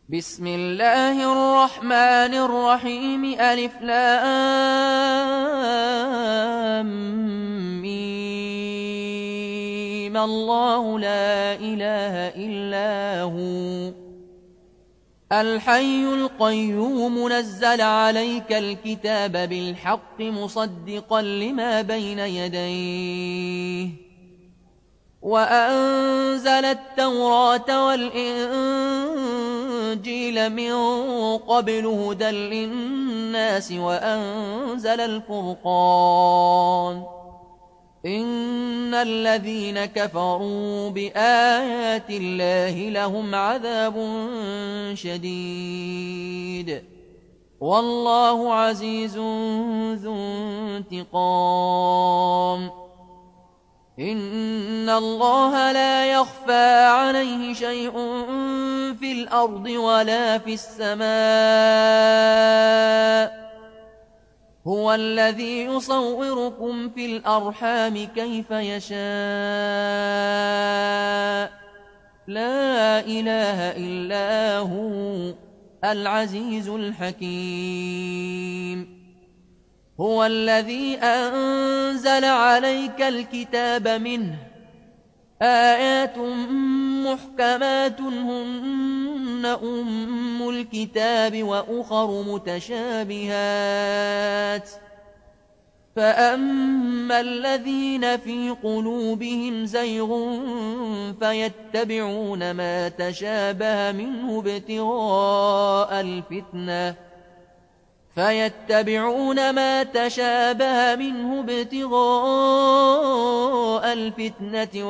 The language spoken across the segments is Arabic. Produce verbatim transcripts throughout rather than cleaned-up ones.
بسم الله الرحمن الرحيم ألف لام ميم الله لا إله إلا هو الحي القيوم نزل عليك الكتاب بالحق مصدقا لما بين يديه وأنزل التوراة والإنجيل من قبل هدى للناس وأنزل الفرقان إن الذين كفروا بآيات الله لهم عذاب شديد والله عزيز ذو انتقام إن الله لا يخفى عليه شيء في الأرض ولا في السماء هو الذي يصوركم في الأرحام كيف يشاء لا إله إلا هو العزيز الحكيم هو الذي أنزل عليك الكتاب منه آيات محكمات هن أم الكتاب وأخر متشابهات فأما الذين في قلوبهم زيغ فيتبعون ما تشابه منه ابتغاء الفتنة فيتبعون ما تشابه منه ابتغاء الفتنة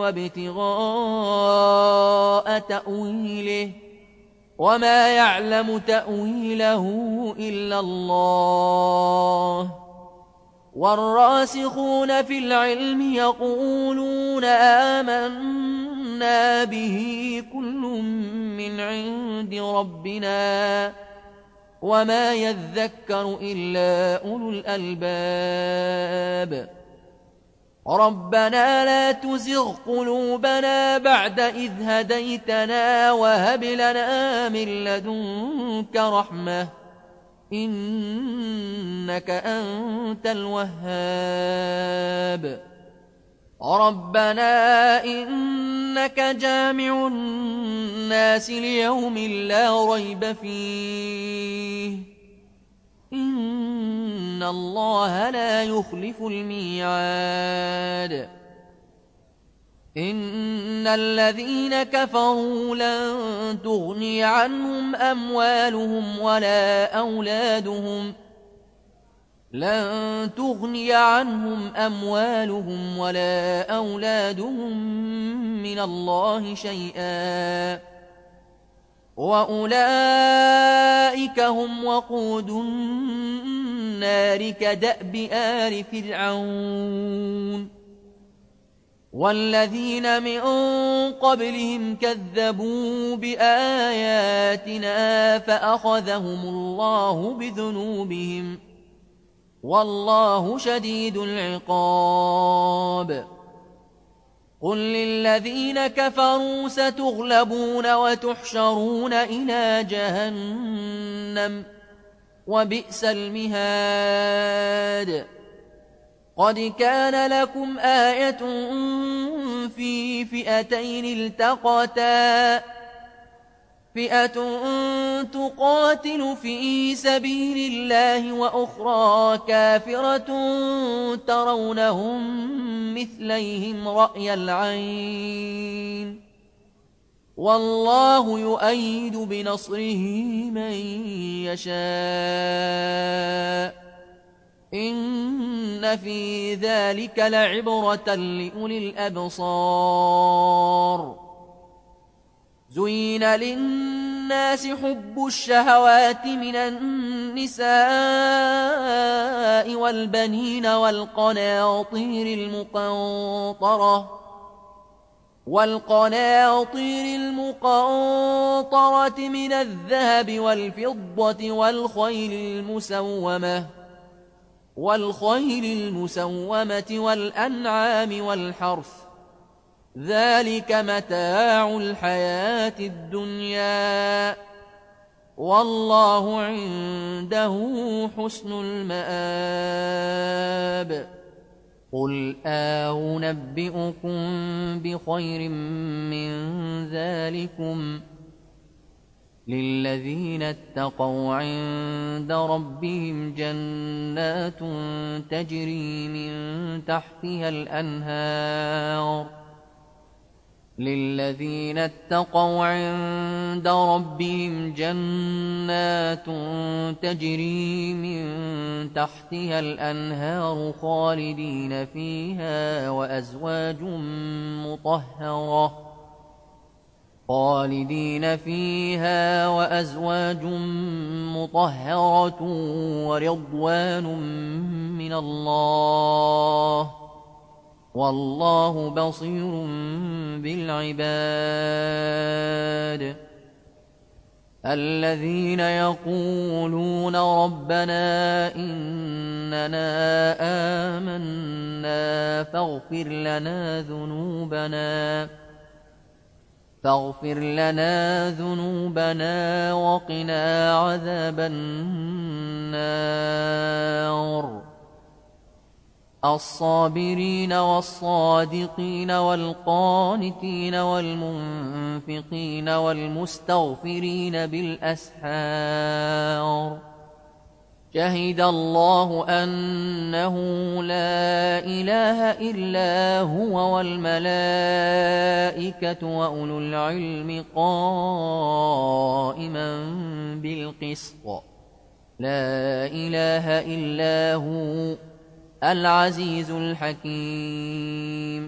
وابتغاء تأويله وما يعلم تأويله إلا الله والراسخون في العلم يقولون آمنا به كل من عند ربنا وما يذكر إلا أولو الألباب ربنا لا تزغ قلوبنا بعد إذ هديتنا وهب لنا من لدنك رحمة إنك أنت الوهاب ربنا إنك جامع الناس ليوم لا ريب فيه إن الله لا يخلف الميعاد إن الذين كفروا لن تغني عنهم أموالهم ولا أولادهم لن تغني عنهم أموالهم ولا أولادهم من الله شيئا وأولئك هم وقود النار كدأب آل فرعون والذين من قبلهم كذبوا بآياتنا فأخذهم الله بذنوبهم والله شديد العقاب قل للذين كفروا ستغلبون وتحشرون إلى جهنم وبئس المهاد قد كان لكم آية في فئتين التقتا فئة تقاتل في سبيل الله وأخرى كافرة ترونهم مثليهم رأي العين والله يؤيد بنصره من يشاء إن في ذلك لعبرة لأولي الأبصار زين للناس حب الشهوات من النساء والبنين والقناطير المقنطرة والقناطير المقنطرة من الذهب والفضة والخيل المسومة والخيل المسومة والأنعام والحرث ذلك متاع الحياة الدنيا والله عنده حسن المآب. قل أنبئكم بخير من ذلكم للذين اتقوا عند ربهم جنات تجري من تحتها الأنهار للذين اتقوا عند ربهم جنات تجري من تحتها الأنهار خالدين فيها وأزواج مطهرة خالدين فيها وأزواج مطهرة ورضوان من الله والله بصير بالعباد. الذين يقولون ربنا إننا آمنا فاغفر لنا ذنوبنا فاغفر لنا ذنوبنا وقنا عذاب النار. الصابرين والصادقين والقانتين والمنفقين والمستغفرين بالأسحار شهد الله أنه لا إله إلا هو والملائكة وأولو العلم قائما بالقسط لا إله إلا هو العزيز الحكيم.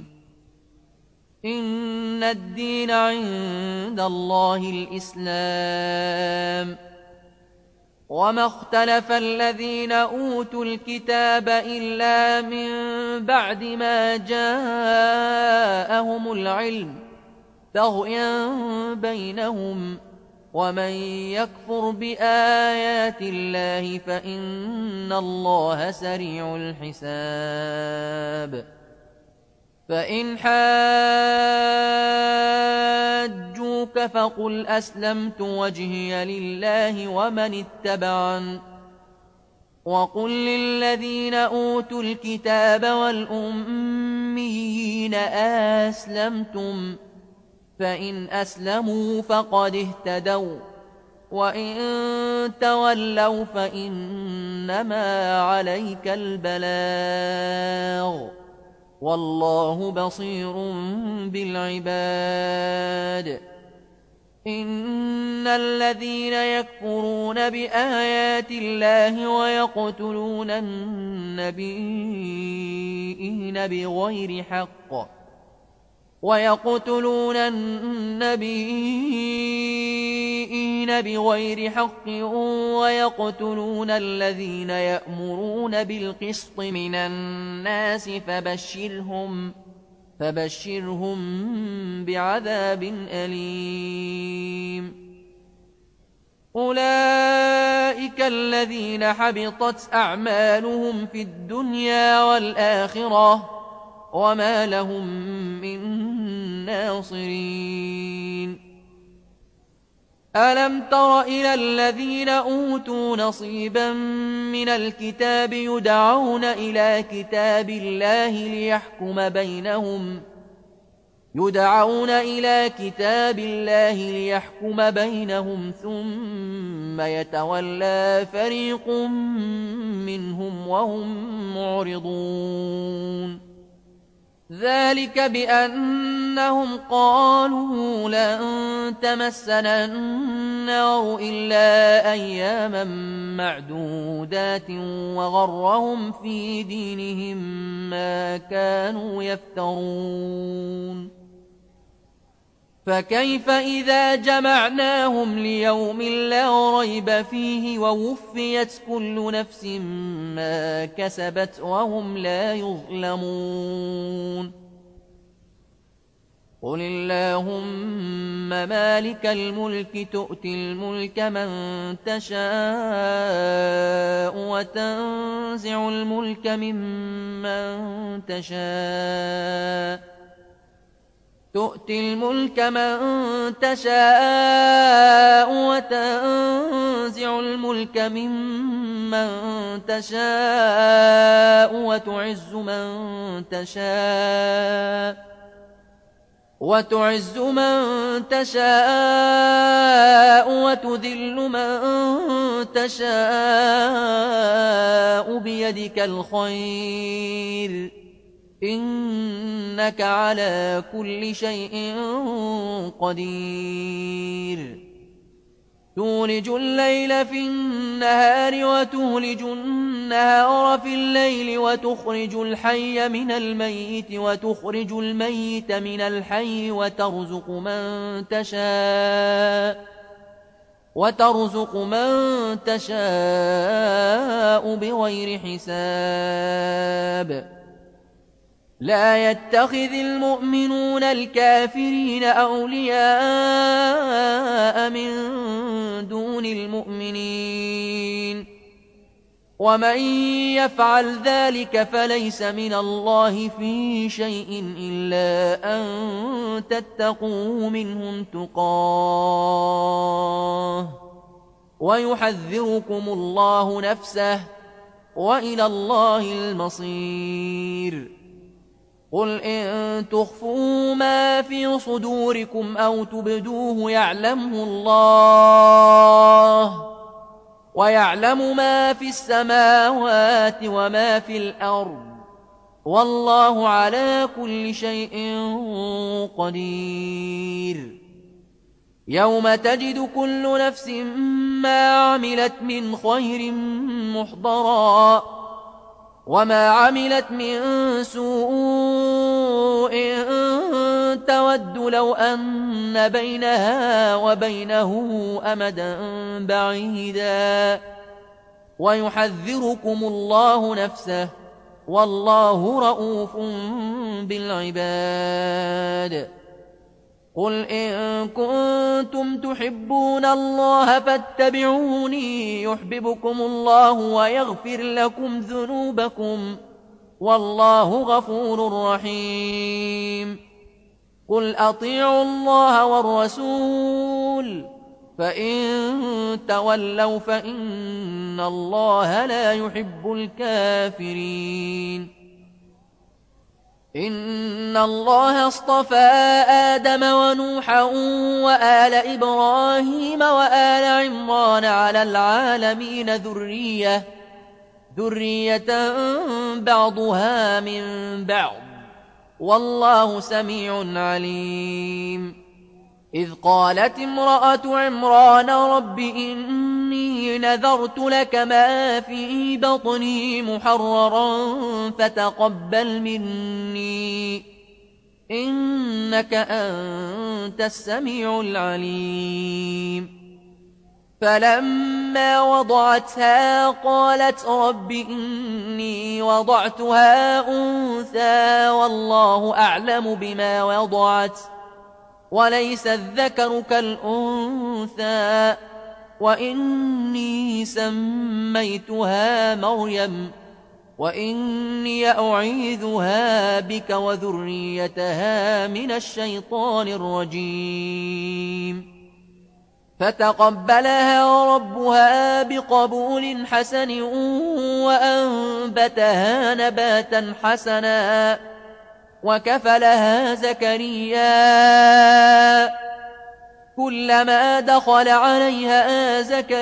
إن الدين عند الله الإسلام وما اختلف الذين أوتوا الكتاب إلا من بعد ما جاءهم العلم بغيا بينهم ومن يكفر بآيات الله فإن الله سريع الحساب. فإن حاجوك فقل أسلمت وجهي لله ومن اتبعن وقل للذين أوتوا الكتاب والأميين أسلمتم فإن أسلموا فقد اهتدوا وإن تولوا فإنما عليك البلاغ والله بصير بالعباد. إن الذين يكفرون بآيات الله ويقتلون النبيين بغير حق ويقتلون النبيين بغير حق ويقتلون الذين يأمرون بالقسط من الناس فبشرهم فبشرهم بعذاب أليم. أولئك الذين حبطت أعمالهم في الدنيا والآخرة وما لهم من ناصرين. ألم تر إلى الذين أوتوا نصيبا من الكتاب يدعون إلى كتاب الله ليحكم بينهم يدعون إلى كتاب الله ليحكم بينهم ثم يتولى فريق منهم وهم معرضون. ذلك بأنهم قالوا لن تمسنا النار إلا أياما معدودات وغرهم في دينهم ما كانوا يفترون. فكيف إذا جمعناهم ليوم لا ريب فيه ووفيت كل نفس ما كسبت وهم لا يظلمون. قل اللهم مالك الملك تؤتي الملك من تشاء وتنزع الملك ممن تشاء تؤتي الملك من تشاء وتنزع الملك ممن تشاء وتعز من تشاء وتعز من تشاء وتذل من تشاء بيدك الخير إنك على كل شيء قدير تولج الليل في النهار وتولج النهار في الليل وتخرج الحي من الميت وتخرج الميت من الحي وترزق من تشاء وترزق من تشاء بغير حساب لا يتخذ المؤمنون الكافرين أولياء من دون المؤمنين ومن يفعل ذلك فليس من الله في شيء إلا أن تتقوا منهم تقاه ويحذركم الله نفسه وإلى الله المصير قل إن تخفوا ما في صدوركم أو تبدوه يعلمه الله ويعلم ما في السماوات وما في الأرض والله على كل شيء قدير يوم تجد كل نفس ما عملت من خير محضرا وما عملت من سوء تود لو أن بينها وبينه أمدا بعيدا ويحذركم الله نفسه والله رؤوف بالعباد قل إن كنتم تحبون الله فاتبعوني يحببكم الله ويغفر لكم ذنوبكم والله غفور رحيم قل أطيعوا الله والرسول فإن تولوا فإن الله لا يحب الكافرين إن الله اصطفى آدم ونوحا وآل إبراهيم وآل عمران على العالمين ذرية ذرية بعضها من بعض والله سميع عليم إذ قالت امرأة عمران رب إني نذرت لك ما في بطني محررا فتقبل مني إنك أنت السميع العليم فلما وضعتها قالت رب إني وضعتها أنثى والله أعلم بما وضعت وليس الذكر كالأنثى وإني سميتها مريم وإني أعيذها بك وذريتها من الشيطان الرجيم فتقبلها ربها بقبول حسن وأنبتها نباتا حسنا وكفلها زكريا كلما دخل عليها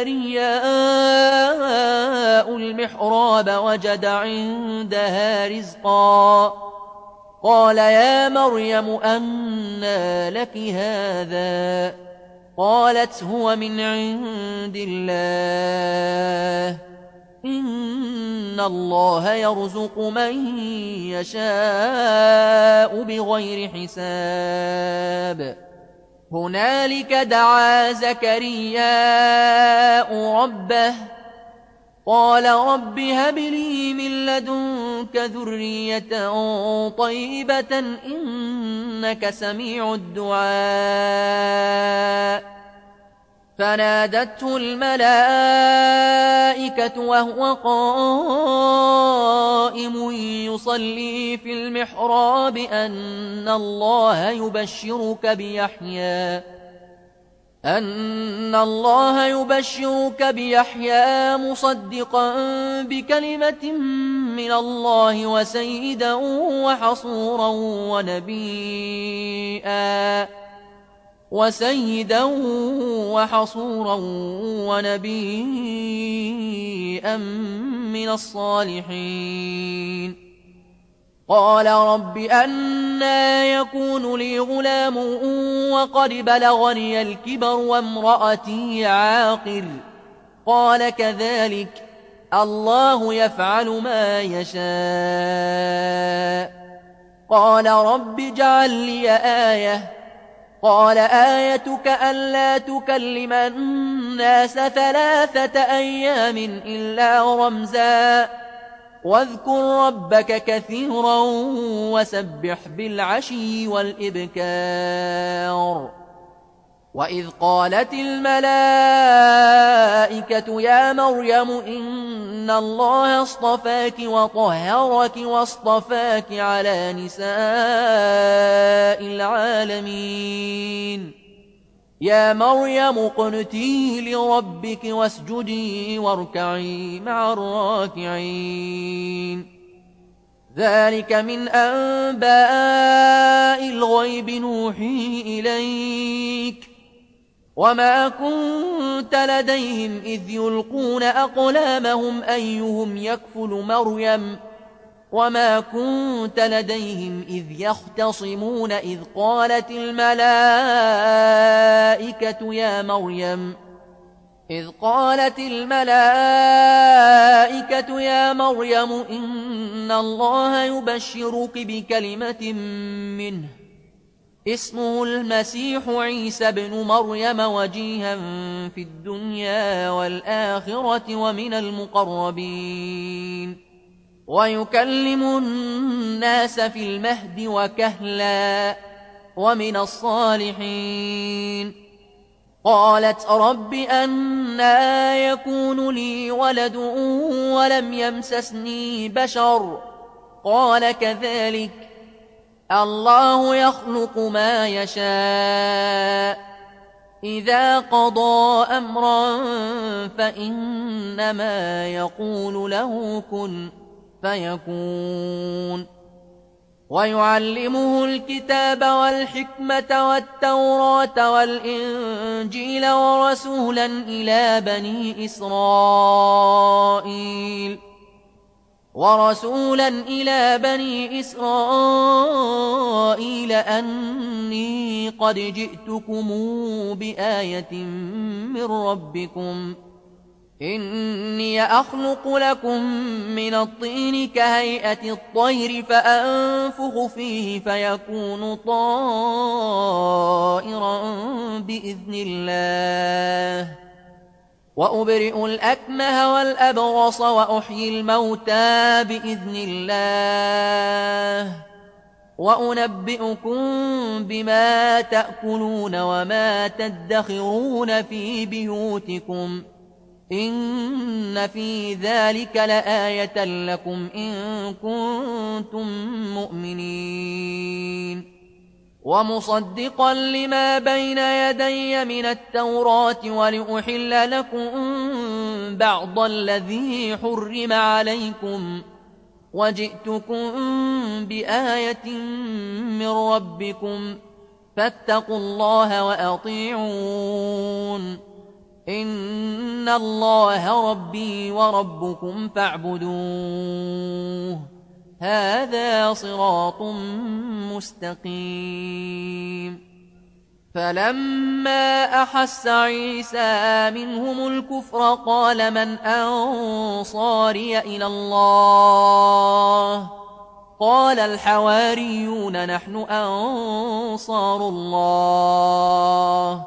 زكريا المحراب وجد عندها رزقا قال يا مريم أنى لك هذا قالت هو من عند الله إن الله يرزق من يشاء بغير حساب هنالك دعا زكرياء ربه قال رب هب لي من لدنك ذرية طيبة إنك سميع الدعاء فنادته الملائكة وهو قائم يصلي في المحراب أن الله يبشرك بيحيى أن الله يبشرك بيحيى مصدقا بكلمة من الله وسيدا وحصورا ونبيا وسيدا وحصورا ونبيا من الصالحين. قال رب أنى يكون لي غلام وقد بلغني الكبر وامرأتي عاقر؟ قال كذلك الله يفعل ما يشاء. قال رب اجعل لي آية. قال آيتك ألا تكلم الناس ثلاثة أيام إلا رمزا واذكر ربك كثيرا وسبح بالعشي والإبكار. وإذ قالت الملائكة يا مريم إن الله اصطفاك وطهرك واصطفاك على نساء العالمين. يا مريم اقنتي لربك واسجدي واركعي مع الراكعين. ذلك من أنباء الغيب نوحيه إليك وما كنت لديهم إذ يلقون أقلامهم أيهم يكفل مريم وما كنت لديهم إذ يختصمون إذ قالت الملائكة يا مريم إذ قالت الملائكة يا مريم إن الله يبشرك بكلمة منه اسمه المسيح عيسى بن مريم وجيها في الدنيا والآخرة ومن المقربين ويكلم الناس في المهد وكهلا ومن الصالحين. قالت رب أنى يكون لي ولد ولم يمسسني بشر؟ قال كذلك الله يخلق ما يشاء إذا قضى أمرا فإنما يقول له كن فيكون. ويعلمه الكتاب والحكمة والتوراة والإنجيل ورسولا إلى بني إسرائيل ورسولا إلى بني إسرائيل أني قد جئتكم بآية من ربكم إني أخلق لكم من الطين كهيئة الطير فأنفخ فيه فيكون طائرا بإذن الله وأبرئ الأكمه والأبرص وأحيي الموتى بإذن الله وأنبئكم بما تأكلون وما تدخرون في بيوتكم إن في ذلك لآية لكم إن كنتم مؤمنين. ومصدقا لما بين يدي من التوراة ولأحل لكم بعض الذي حرم عليكم وجئتكم بآية من ربكم فاتقوا الله وأطيعون إن الله ربي وربكم فاعبدوه هذا صراط مستقيم. فلما أحس عيسى منهم الكفر قال من أنصاري إلى الله قال الحواريون نحن أنصار الله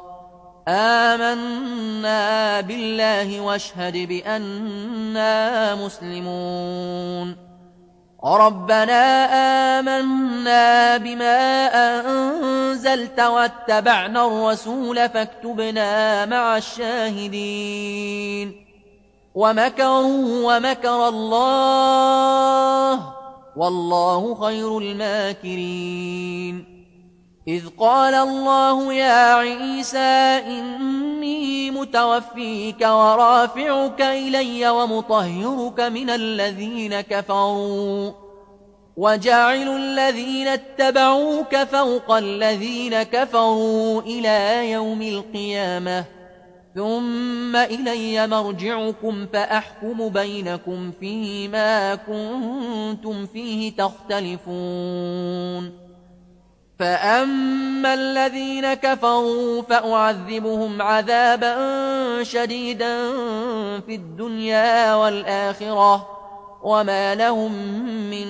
آمنا بالله واشهد بأننا مسلمون. ربنا آمنا بما أنزلت واتبعنا الرسول فاكتبنا مع الشاهدين ومكروا ومكر الله والله خير الماكرين إذ قال الله يا عيسى إني متوفيك ورافعك إلي ومطهرك من الذين كفروا وجاعل الذين اتبعوك فوق الذين كفروا إلى يوم القيامة ثم إلي مرجعكم فأحكم بينكم فيما كنتم فيه تختلفون فأما الذين كفروا فأعذبهم عذابا شديدا في الدنيا والآخرة وما لهم من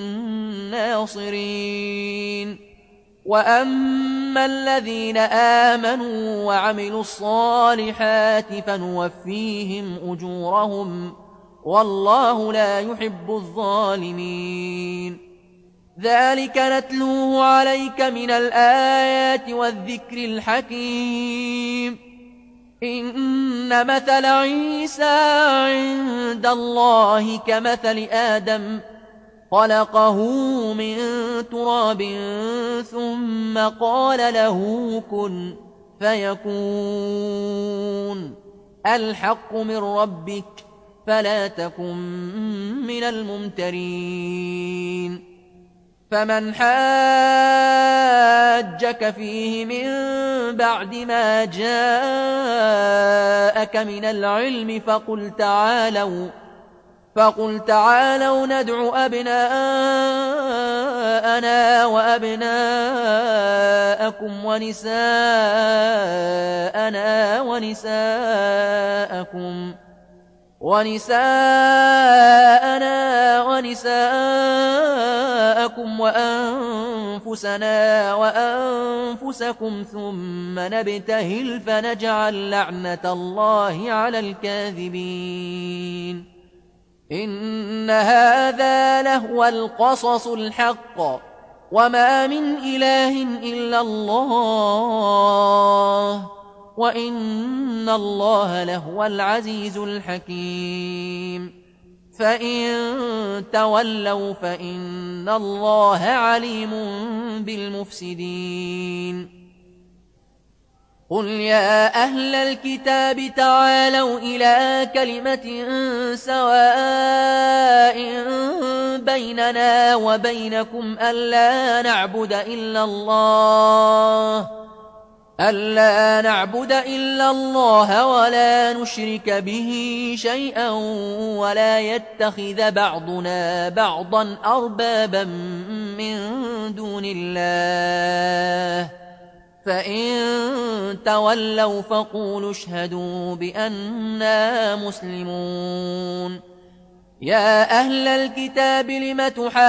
ناصرين وأما الذين آمنوا وعملوا الصالحات فنوفيهم أجورهم والله لا يحب الظالمين ذلك نتلوه عليك من الآيات والذكر الحكيم إن مثل عيسى عند الله كمثل آدم خلقه من تراب ثم قال له كن فيكون الحق من ربك فلا تكن من الممترين فمن حاجك فيه من بعد ما جاءك من العلم فقل تعالوا فقل تعالوا ندع أبناءنا وأبناءكم ونساءنا ونساءكم ونساءنا ونساءكم وأنفسنا وأنفسكم ثم نبتهل فنجعل لعنة الله على الكاذبين إن هذا لهو القصص الحق وما من إله إلا الله وإن الله لهو العزيز الحكيم فإن تولوا فإن الله عليم بالمفسدين قل يا أهل الكتاب تعالوا إلى كلمة سواء بيننا وبينكم ألا نعبد إلا الله ألا نعبد إلا الله ولا نشرك به شيئا ولا يتخذ بعضنا بعضا أربابا من دون الله فإن تولوا فقولوا اشهدوا بأننا مسلمون يا أهل الكتاب لم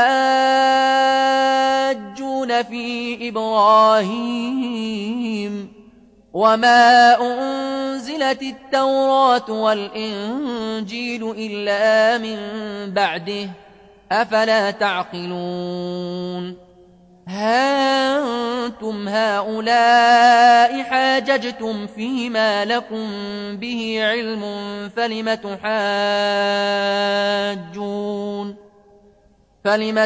تحاجون في إبراهيم وما أنزلت التوراة والإنجيل إلا من بعده أفلا تعقلون ها أنتم هؤلاء حاججتم فيما لكم به علم فلم تحاجون فلم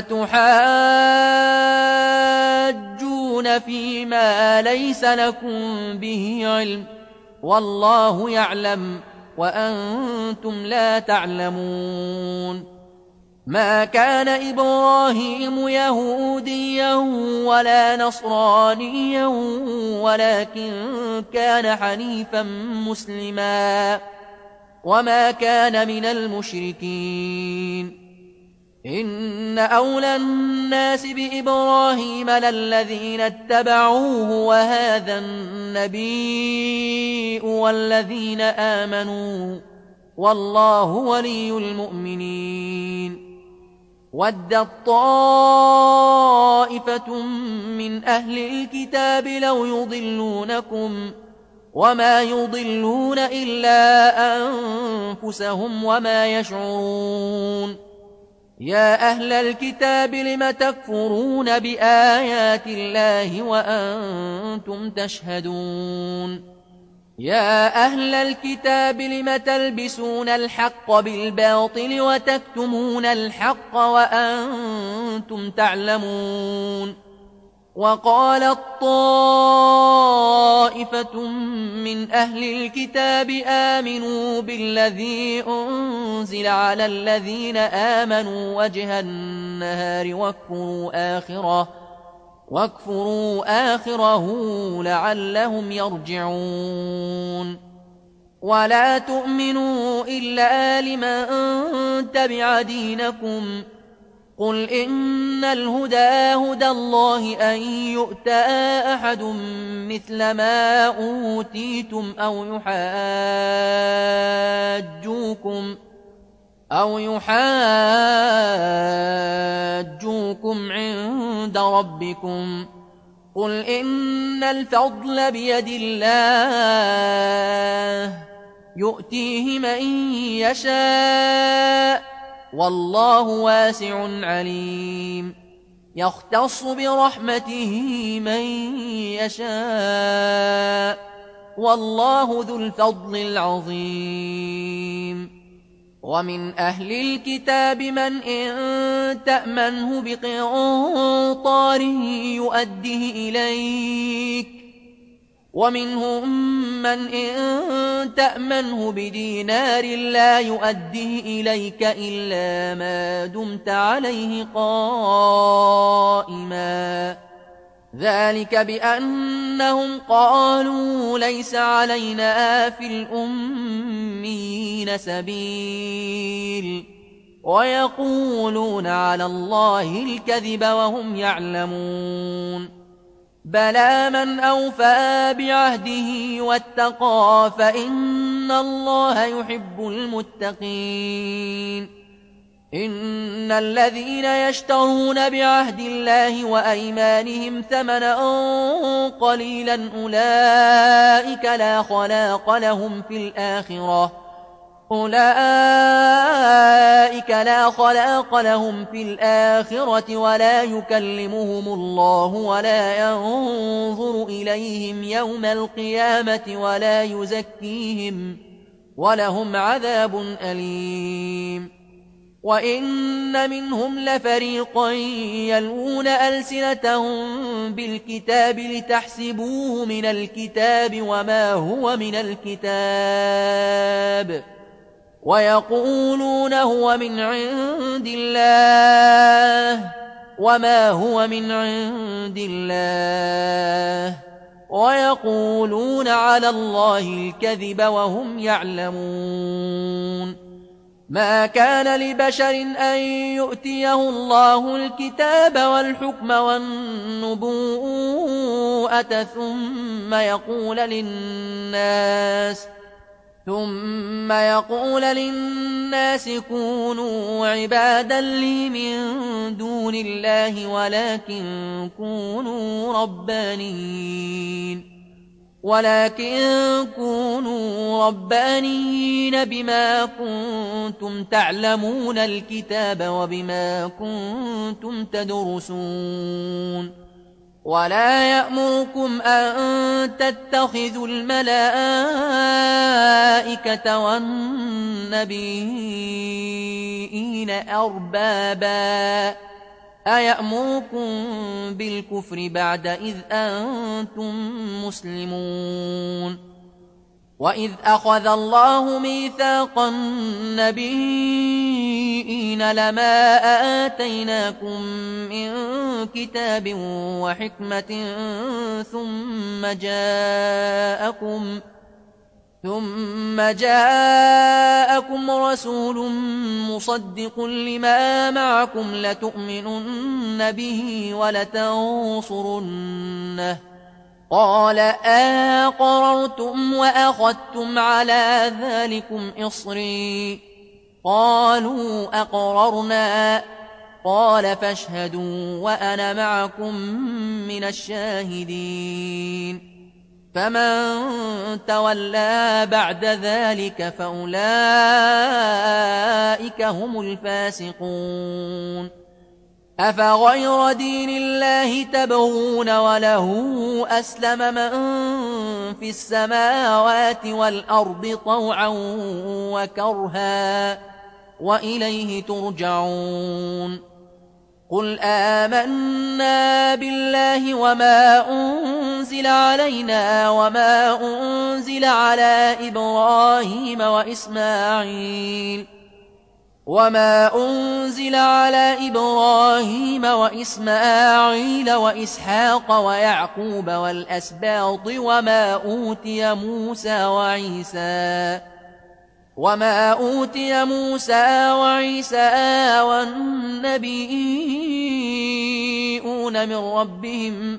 تحاجون فيما ليس لكم به علم والله يعلم وأنتم لا تعلمون ما كان إبراهيم يهوديا ولا نصرانيا ولكن كان حنيفا مسلما وما كان من المشركين إن أولى الناس بإبراهيم للذين اتبعوه وهذا النبي والذين آمنوا والله ولي المؤمنين ودت طائفة من أهل الكتاب لو يضلونكم وما يضلون إلا أنفسهم وما يشعرون يا أهل الكتاب لم تكفرون بآيات الله وأنتم تشهدون يا أهل الكتاب لم تلبسون الحق بالباطل وتكتمون الحق وأنتم تعلمون وقالت طائفة من أهل الكتاب آمنوا بالذي أنزل على الذين آمنوا وجه النهار واكفروا آخره واكفروا آخره لعلهم يرجعون ولا تؤمنوا إلا لمن تبع دينكم قل إن الهدى هدى الله أن يؤتى أحد مثل ما أوتيتم أو يحاجوكم أو يحاجوكم عند ربكم قل إن الفضل بيد الله يؤتيه من يشاء والله واسع عليم يختص برحمته من يشاء والله ذو الفضل العظيم ومن أهل الكتاب من إن تأمنه بقنطار يؤده إليك ومنهم من إن تأمنه بدينار لا يؤده إليك إلا ما دمت عليه قائما ذلك بأنهم قالوا ليس علينا في الأميين سبيل ويقولون على الله الكذب وهم يعلمون بلى من أوفى بعهده واتقى فإن الله يحب المتقين إن الذين يشترون بعهد الله وأيمانهم ثمنا قليلا أولئك لا خلاق لهم في الآخرة أولئك لا خلاق لهم في الآخرة ولا يكلمهم الله ولا ينظر إليهم يوم القيامة ولا يزكيهم ولهم عذاب أليم وإن منهم لفريقا يلوون ألسنتهم بالكتاب لتحسبوه من الكتاب وما هو من الكتاب ويقولون هو من عند الله وما هو من عند الله ويقولون على الله الكذب وهم يعلمون ما كان لبشر أن يؤتيه الله الكتاب والحكم والنبوءة ثم يقول للناس ثم يقول للناس كونوا عبادا لي من دون الله ولكن كونوا ربانيين ولكن كونوا ربانيين بما كنتم تعلمون الكتاب وبما كنتم تدرسون ولا يأمركم أن تتخذوا الملائكة والنبيين أربابا أيأمركم بالكفر بعد إذ أنتم مسلمون وإذ أخذ الله ميثاق النبيين لما آتيناكم من كتاب وحكمة ثم جاءكم ثم جاءكم رسول مصدق لما معكم لتؤمنن به ولتنصرنه قال أقررتم وأخذتم على ذلكم إصري قالوا أقررنا قال فاشهدوا وأنا معكم من الشاهدين فمن تولى بعد ذلك فأولئك هم الفاسقون أفغير دين الله تبغون وله أسلم من في السماوات والأرض طوعا وكرها وإليه ترجعون قل آمنا بالله وما أنزل علينا وما أنزل على إبراهيم وإسماعيل وما أنزل على إبراهيم وإسماعيل وإسحاق ويعقوب والأسباط وما أوتي موسى وعيسى وما أوتي موسى وعيسى والنبيون من ربهم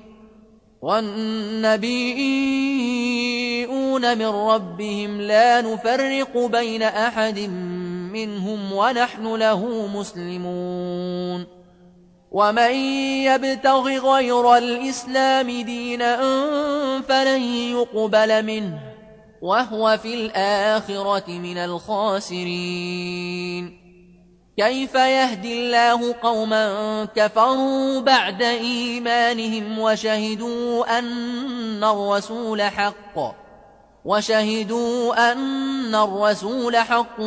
والنبيون من ربهم لا نفرق بين أحد منهم ونحن له مسلمون ومن يبتغ غير الإسلام دينا فلن يقبل منه وهو في الآخرة من الخاسرين كيف يهدي الله قوما كفروا بعد إيمانهم وشهدوا أن الرسول حق وشهدوا أن الرسول حق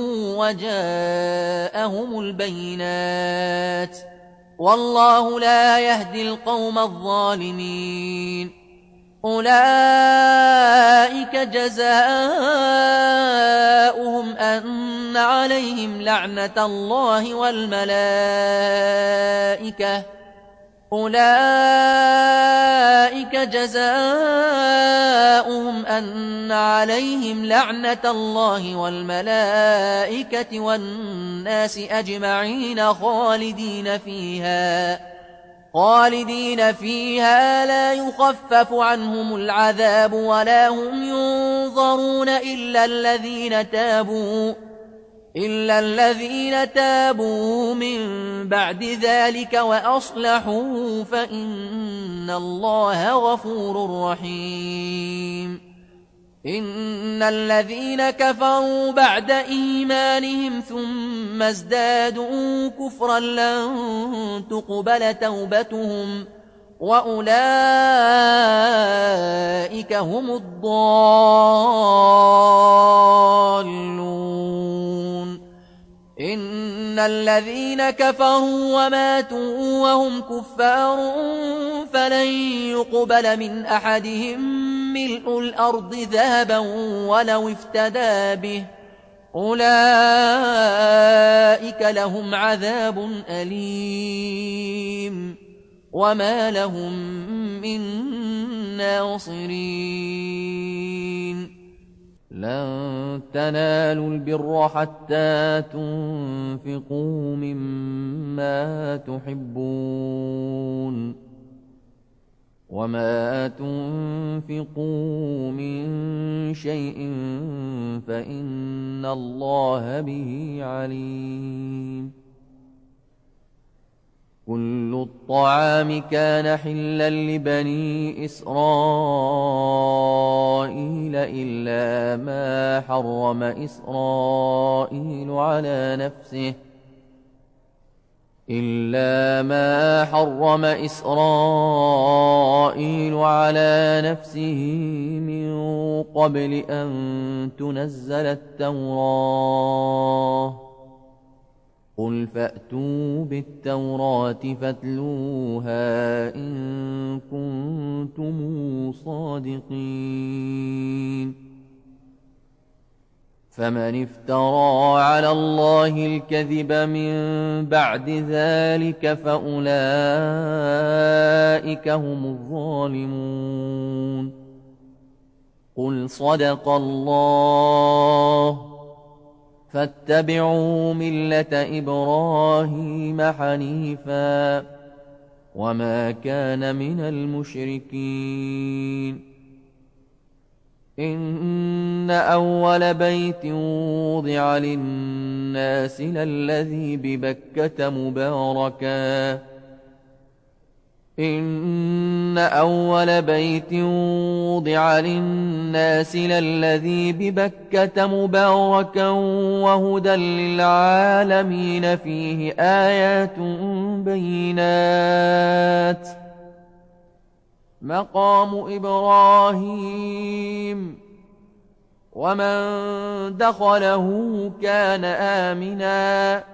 وجاءهم البينات والله لا يهدي القوم الظالمين أولئك جزاؤهم أن عليهم لعنة الله والملائكة أولئك جزاؤهم أن عليهم لعنة الله والملائكة والناس أجمعين خالدين فيها خالدين فيها لا يخفف عنهم العذاب ولا هم ينظرون إلا الذين تابوا إلا الذين تابوا من بعد ذلك وأصلحوا فإن الله غفور رحيم إن الذين كفروا بعد إيمانهم ثم ازدادوا كفرا لن تقبل توبتهم وأولئك هم الضالون إن الذين كفروا وماتوا وهم كفار فلن يقبل من أحدهم ملء الأرض ذهبا ولو افتدى به أولئك لهم عذاب أليم وما لهم من ناصرين لن تنالوا البر حتى تنفقوا مما تحبون وما تنفقوا من شيء فإن الله به عليم كل الطعام كان حلا لبني إسرائيل إلا ما حرم إسرائيل على نفسه إلا ما حرم إسرائيل على نفسه من قبل أن تنزل التوراة قل فأتوا بالتوراة فاتلوها إن كنتم صادقين فمن افترى على الله الكذب من بعد ذلك فأولئك هم الظالمون قل صدق الله فاتبعوا ملة إبراهيم حنيفا وما كان من المشركين إن أول بيت وضع للناس للذي ببكة مباركا إن أول بيت وضع للناس للذي ببكة مباركا وهدى للعالمين فيه آيات بينات مقام إبراهيم ومن دخله كان آمنا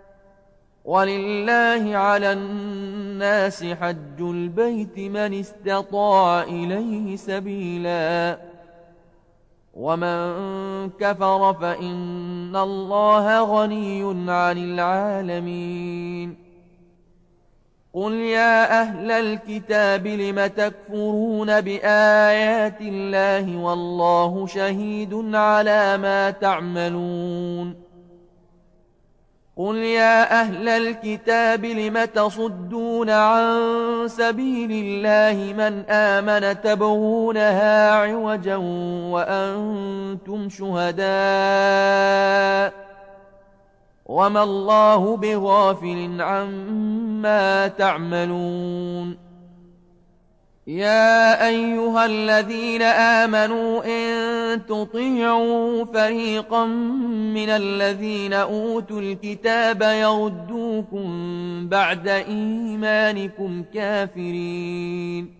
ولله على الناس حج البيت من استطاع إليه سبيلا ومن كفر فإن الله غني عن العالمين قل يا أهل الكتاب لم تكفرون بآيات الله والله شهيد على ما تعملون قل يا أهل الكتاب لم تصدون عن سبيل الله من آمن تبغونها عوجا وأنتم شهداء وما الله بغافل عما تعملون يا أيها الذين آمنوا إن تطيعوا فريقا من الذين أوتوا الكتاب يردوكم بعد إيمانكم كافرين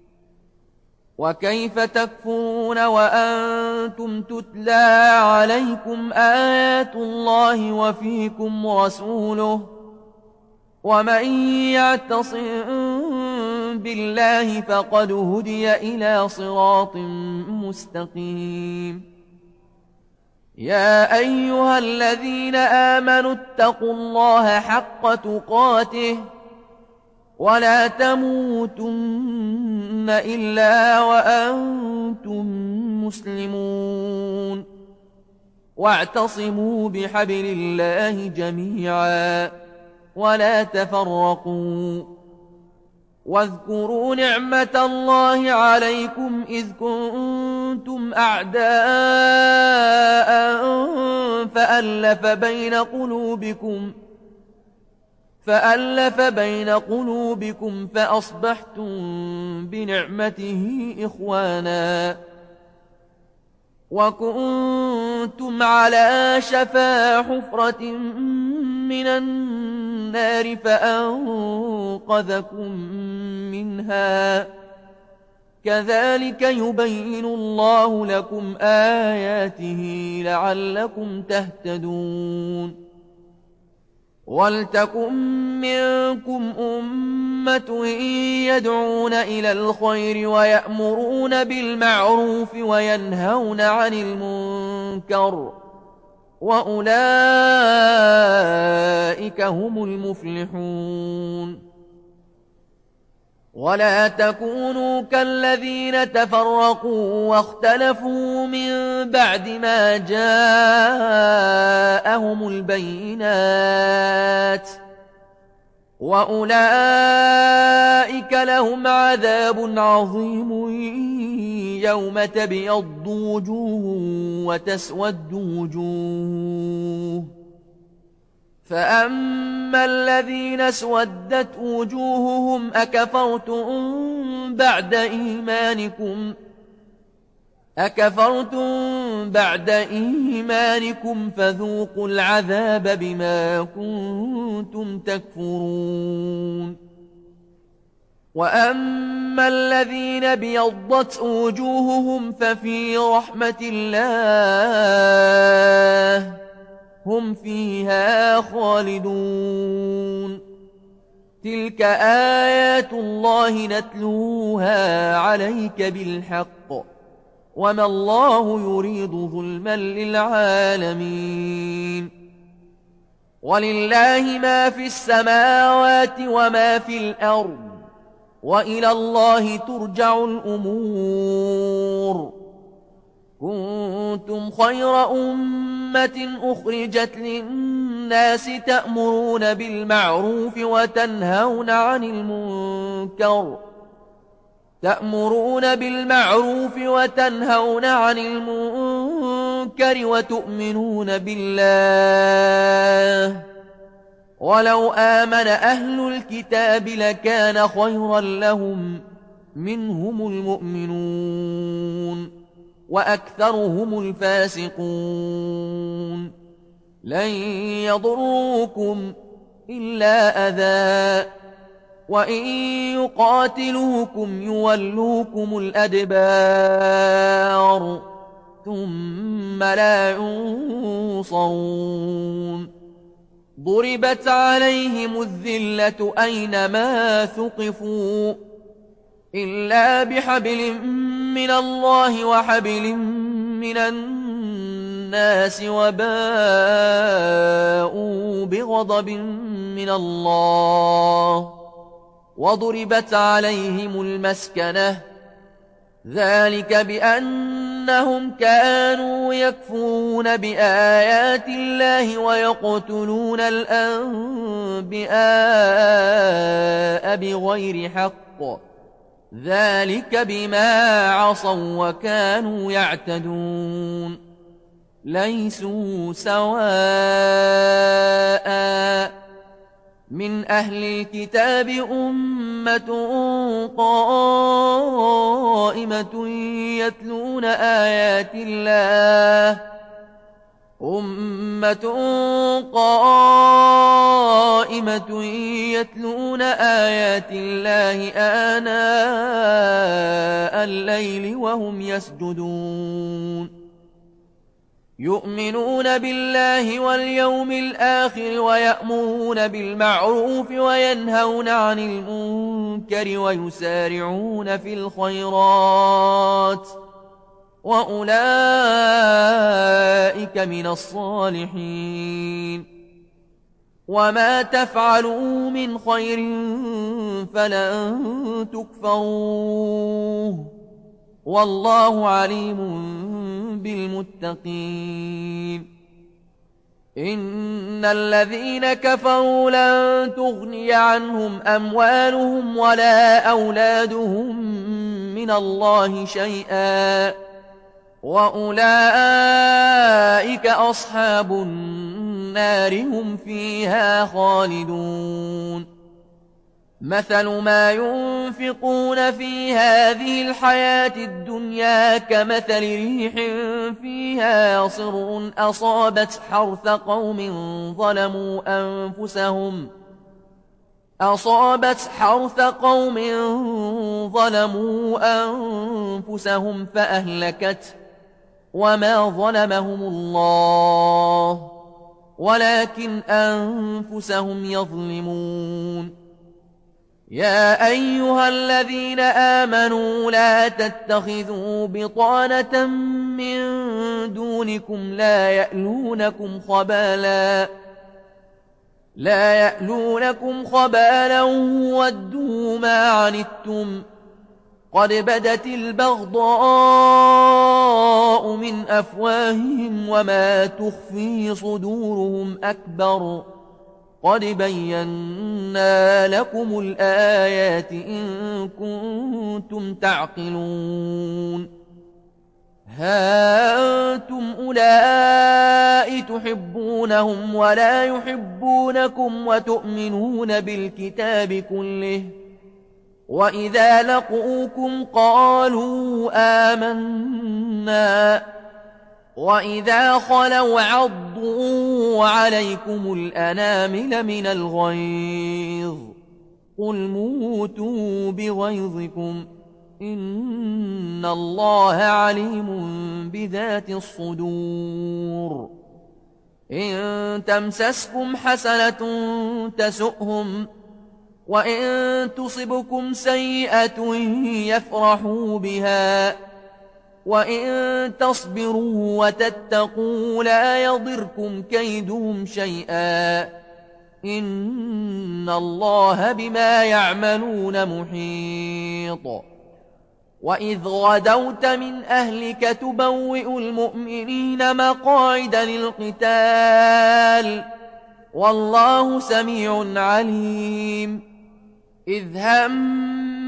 وكيف تكفرون وأنتم تتلى عليكم آيات الله وفيكم رسوله ومن يعتصم بالله فقد هدي إلى صراط مستقيم يا أيها الذين آمنوا اتقوا الله حق تقاته ولا تموتن إلا وأنتم مسلمون واعتصموا بحبل الله جميعا ولا تفرقوا واذكروا نعمة الله عليكم إذ كنتم أعداء فألف بين قلوبكم فألف بين قلوبكم فأصبحتم بنعمته إخوانا وكنتم على شفا حفرة من النار فأنقذكم منها كذلك يبين الله لكم آياته لعلكم تهتدون ولتكن منكم أمة يدعون إلى الخير ويأمرون بالمعروف وينهون عن المنكر وأولئك هم المفلحون ولا تكونوا كالذين تفرقوا واختلفوا من بعد ما جاءهم البينات وأولئك لهم عذاب عظيم يوم تبيض وجوه وتسود وجوه فأما الذين اسودت وجوههم أكفرتم بعد إيمانكم أكفرتم بعد إيمانكم فذوقوا العذاب بما كنتم تكفرون وأما الذين بيضت وجوههم ففي رحمة الله هم فيها خالدون تلك آيات الله نتلوها عليك بالحق وما الله يريد ظلما للعالمين ولله ما في السماوات وما في الأرض وإلى الله ترجع الأمور كنتم خير أمة أخرجت للناس تأمرون بالمعروف وتنهون عن المنكر تأمرون بالمعروف وتنهون عن المنكر وتؤمنون بالله ولو آمن أهل الكتاب لكان خيرا لهم منهم المؤمنون وأكثرهم الفاسقون لن يضروكم إلا أذى وإن يقاتلوكم يولوكم الأدبار ثم لا ينصرون ضربت عليهم الذلة أينما ثقفوا إلا بحبل من الله وحبل من الناس وباءوا بغضب من الله وضربت عليهم المسكنة ذلك بأنهم كانوا يكفرون بآيات الله ويقتلون الأنبياء بغير حق ذلك بما عصوا وكانوا يعتدون ليسوا سواء من أهل الكتاب أمة قائمة يتلون آيات الله أمة قائمة يتلون آيات الله آناء الليل وهم يسجدون يؤمنون بالله واليوم الآخر ويأمرون بالمعروف وينهون عن المنكر ويسارعون في الخيرات وأولئك من الصالحين وما تفعلوا من خير فلن تكفروه والله عليم بالمتقين إن الذين كفروا لن تغني عنهم أموالهم ولا أولادهم من الله شيئا وأولئك أصحاب النار هم فيها خالدون مثل ما ينفقون في هذه الحياة الدنيا كمثل ريح فيها صر أصابت حرث قوم ظلموا أنفسهم أصابت حرث قوم ظلموا أنفسهم فأهلكت وما ظلمهم الله ولكن أنفسهم يظلمون يا أيها الذين آمنوا لا تتخذوا بطانة من دونكم لا يألونكم خبالا لا يألونكم خبالا ودوا ما عنتم قد بدت البغضاء من أفواههم وما تخفي صدورهم أكبر قد بينا لكم الآيات إن كنتم تعقلون ها أنتم أولئك تحبونهم ولا يحبونكم وتؤمنون بالكتاب كله وإذا لقوكم قالوا آمنا وإذا خلوا عضوا عليكم الأنامل من الغيظ قل موتوا بغيظكم إن الله عليم بذات الصدور إن تمسسكم حسنة تسؤهم وإن تصبكم سيئة يفرحوا بها وإن تصبروا وتتقوا لا يضركم كيدهم شيئا إن الله بما يعملون محيط وإذ غدوت من أهلك تبوئ المؤمنين مقاعد للقتال والله سميع عليم إذ هم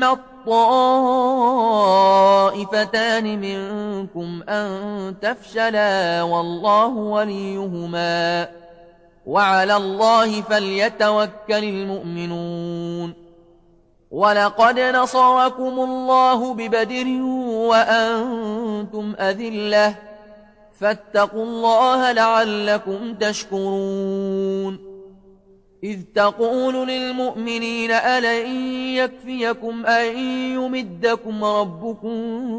الطائفتان منكم أن تفشلا والله وليهما وعلى الله فليتوكل المؤمنون ولقد نصركم الله ببدر وأنتم أذلة فاتقوا الله لعلكم تشكرون إذ تقول للمؤمنين ألن يكفيكم أن يمدكم ربكم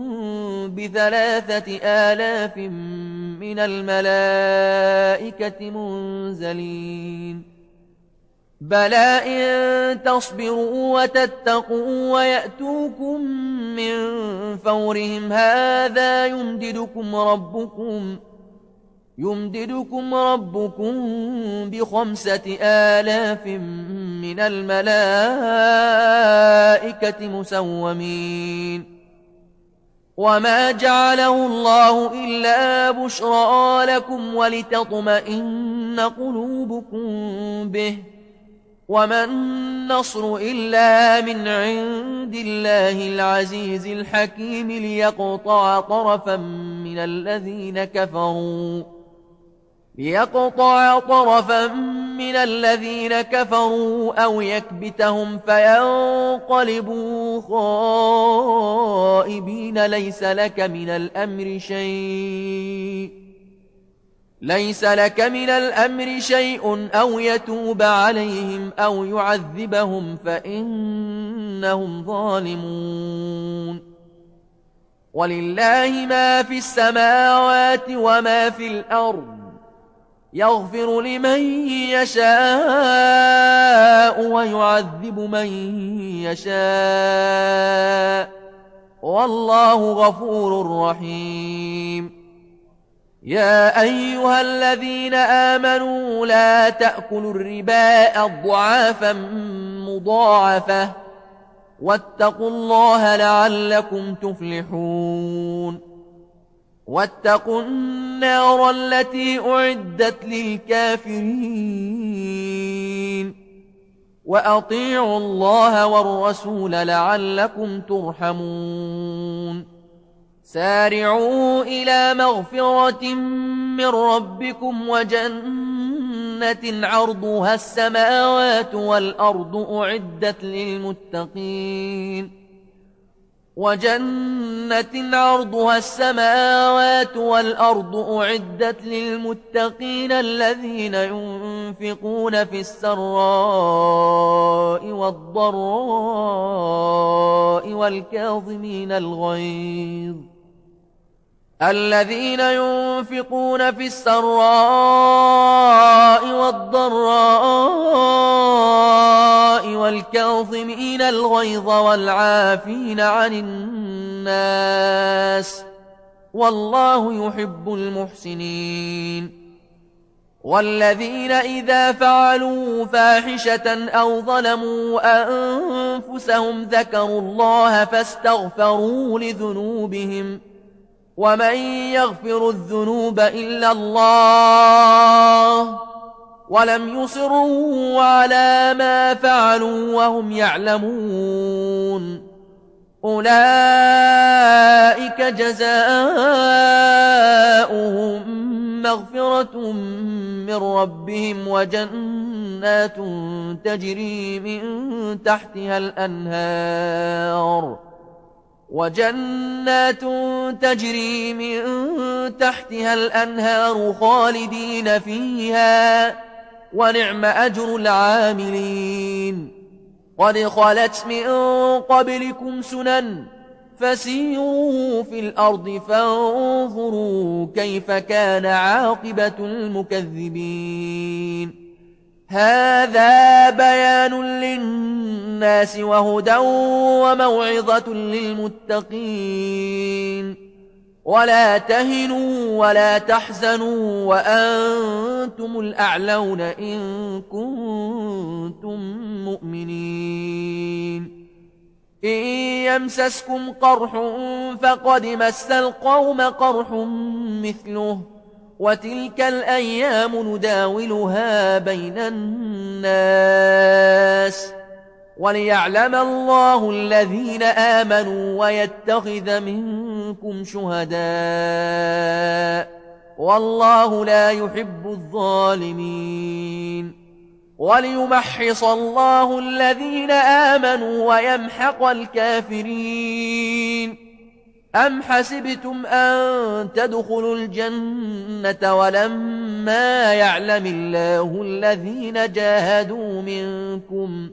بثلاثة آلاف من الملائكة منزلين بلى إن تصبروا وتتقوا ويأتوكم من فورهم هذا يمددكم ربكم يمددكم ربكم بخمسة آلاف من الملائكة مسومين وما جعله الله إلا بشرى لكم ولتطمئن قلوبكم به وما النصر إلا من عند الله العزيز الحكيم ليقطع طرفا من الذين كفروا ليقطع طرفا من الذين كفروا أو يكبتهم فينقلبوا خائبين ليس لك من الأمر شيء ليس لك من الأمر شيء أو يتوب عليهم أو يعذبهم فإنهم ظالمون ولله ما في السماوات وما في الأرض يغفر لمن يشاء ويعذب من يشاء والله غفور رحيم يا أيها الذين آمنوا لا تأكلوا الربا أضعافا مضاعفة واتقوا الله لعلكم تفلحون واتقوا النار التي أعدت للكافرين وأطيعوا الله والرسول لعلكم ترحمون سارعوا إلى مغفرة من ربكم وجنة عرضها السماوات والأرض أعدت للمتقين وجنة عرضها السماوات والأرض أعدت للمتقين الذين ينفقون في السراء والضراء والكاظمين الغيظ الذين ينفقون في السراء والضراء والكاظمين الغيظ والعافين عن الناس والله يحب المحسنين والذين إذا فعلوا فاحشة أو ظلموا أنفسهم ذكروا الله فاستغفروا لذنوبهم ومن يغفر الذنوب إلا الله ولم يصروا على ما فعلوا وهم يعلمون أولئك جزاؤهم مغفرة من ربهم وجنات تجري من تحتها الأنهار وجنات تجري من تحتها الأنهار خالدين فيها ونعم أجر العاملين قد خلت من قبلكم سنن فسيروا في الأرض فانظروا كيف كان عاقبة المكذبين هذا بيان للناس وهدى وموعظة للمتقين ولا تهنوا ولا تحزنوا وأنتم الأعلون إن كنتم مؤمنين إن يمسسكم قرح فقد مس القوم قرح مثله وتلك الأيام نداولها بين الناس وليعلم الله الذين آمنوا ويتخذ منكم شهداء والله لا يحب الظالمين وليمحص الله الذين آمنوا ويمحق الكافرين أم حسبتم أن تدخلوا الجنة ولما يعلم الله الذين جاهدوا منكم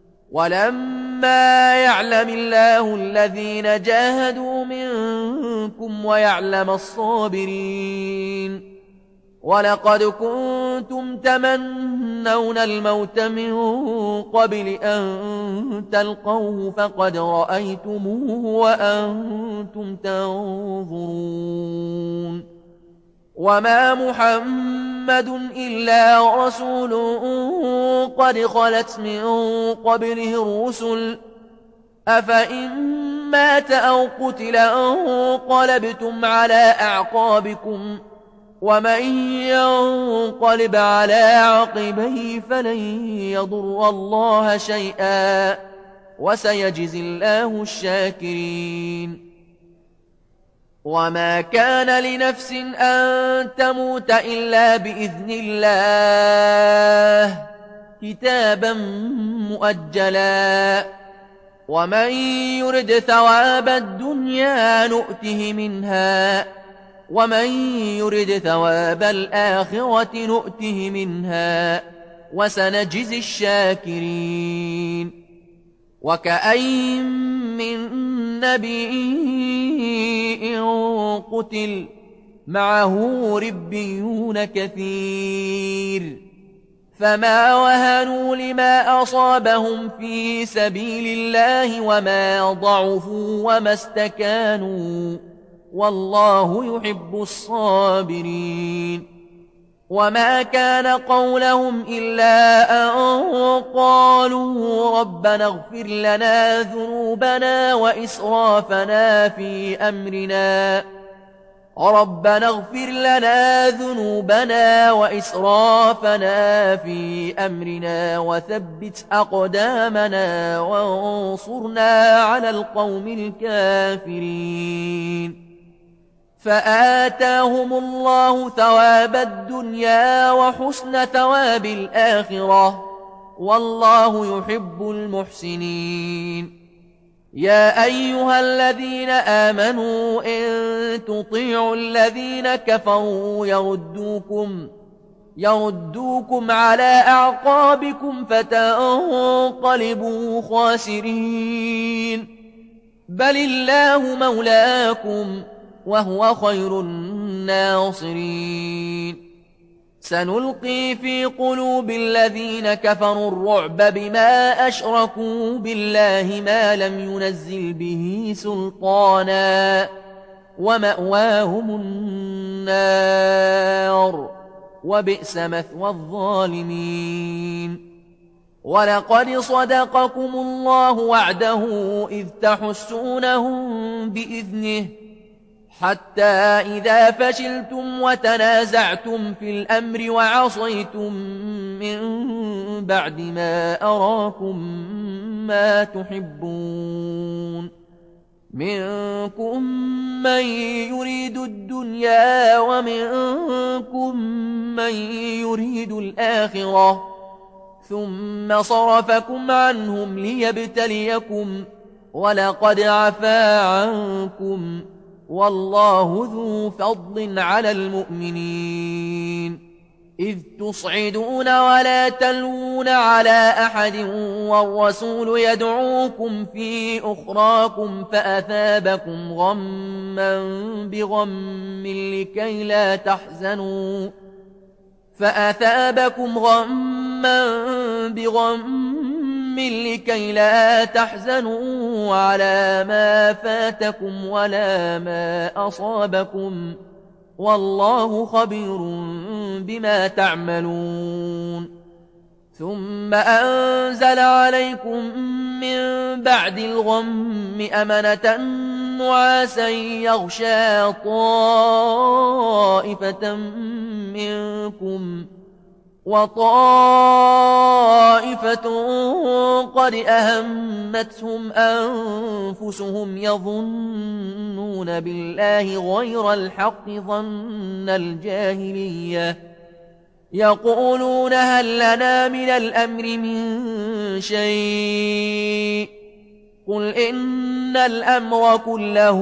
ولما يعلم الله الذين جاهدوا منكم ويعلم الصابرين ولقد كنتم تمنون الموت من قبل أن تلقوه فقد رأيتموه وأنتم تنظرون وما محمد إلا رسول قد خلت من قبله الرسل أفإن مات أو قتل انقلبتم على أعقابكم ومن ينقلب على عقبيه فلن يضر الله شيئا وسيجزي الله الشاكرين وما كان لنفس أن تموت إلا بإذن الله كتابا مؤجلا ومن يرد ثواب الدنيا نؤته منها ومن يرد ثواب الآخرة نؤته منها وسنجزي الشاكرين وكأين من نبي قتل معه ربيون كثير فما وهنوا لما أصابهم في سبيل الله وما ضعفوا وما استكانوا والله يحب الصابرين وما كان قولهم إلا أن قالوا ربنا اغفر لنا ذنوبنا وإسرافنا في أمرنا ربنا اغفر لنا ذنوبنا وإسرافنا في أمرنا وثبت أقدامنا وانصرنا على القوم الكافرين فآتاهم الله ثواب الدنيا وحسن ثواب الآخرة والله يحب المحسنين يا أيها الذين آمنوا إن تطيعوا الذين كفروا يردوكم يردوكم على أعقابكم فتنقلبوا خاسرين بل الله مولاكم وهو خير الناصرين سنلقي في قلوب الذين كفروا الرعب بما أشركوا بالله ما لم ينزل به سلطانا ومأواهم النار وبئس مثوى الظالمين ولقد صدقكم الله وعده إذ تحسونهم بإذنه حتى إذا فشلتم وتنازعتم في الأمر وعصيتم من بعد ما أراكم ما تحبون منكم من يريد الدنيا ومنكم من يريد الآخرة ثم صرفكم عنهم ليبتليكم ولقد عفا عنكم والله ذو فضل على المؤمنين إذ تصعدون ولا تلوون على أحد والرسول يدعوكم في أخراكم فأثابكم غما بغم لكي لا تحزنوا فأثابكم غما بغم لكي لا تحزنوا على ما فاتكم ولا ما أصابكم والله خبير بما تعملون ثم أنزل عليكم من بعد الغم أمنة نعاسا يغشى طائفة منكم وطائفة قد أهمتهم أنفسهم يظنون بالله غير الحق ظن الجاهلية يقولون هل لنا من الأمر من شيء قل إن الأمر كله